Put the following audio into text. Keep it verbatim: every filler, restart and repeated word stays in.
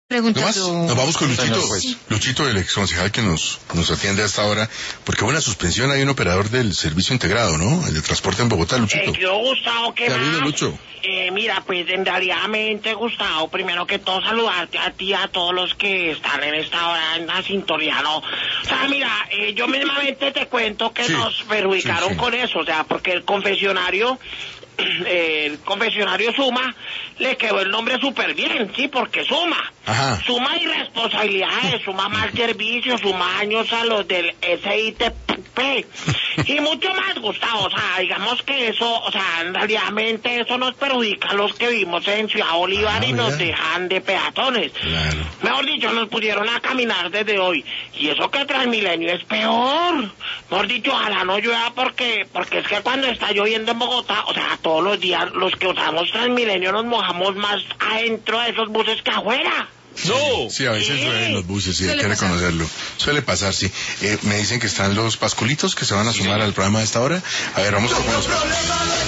Pregunta ¿No más? tú. Nos vamos con Luchito, Señor juez. Luchito, el ex concejal que nos, nos atiende hasta ahora, porque hubo una suspensión, hay un operador del servicio integrado, ¿no? El de transporte en Bogotá, Luchito. Eh, yo, Gustavo, ¿qué ¿Qué ha más? habido, Lucho? Eh, mira, pues en realidad, Gustavo, primero que todo saludarte a ti y a todos los que están en esta hora en la sintonía, ¿no? O sea, mira, eh, yo mismamente te cuento que Sí, nos perjudicaron sí, sí. con eso, o sea, porque el confesionario... eh, el confesionario Suma le quedó el nombre súper bien, sí, porque suma. Ajá. Suma irresponsabilidades, suma mal servicio, suma años a los del S I T P y mucho más, Gustavo. O sea, digamos que eso, o sea, realmente eso nos perjudica a los que vivimos en Ciudad Bolívar Ah, y nos mira. dejan de peatones. Claro. Mejor dicho, nos pusieron a caminar desde hoy. Y eso que Transmilenio es peor. Mejor dicho, ojalá no llueva porque, porque es que cuando está lloviendo en Bogotá, o sea, todos los días los que usamos Transmilenio nos mojamos más adentro de esos buses que afuera. ¡No! Sí, a veces Sí. llueve en los buses, sí, hay Suele que pasar. reconocerlo. Suele pasar, sí. Eh, me dicen que están los pasculitos que se van a sumar al programa de esta hora. A ver, vamos con los pasculitos.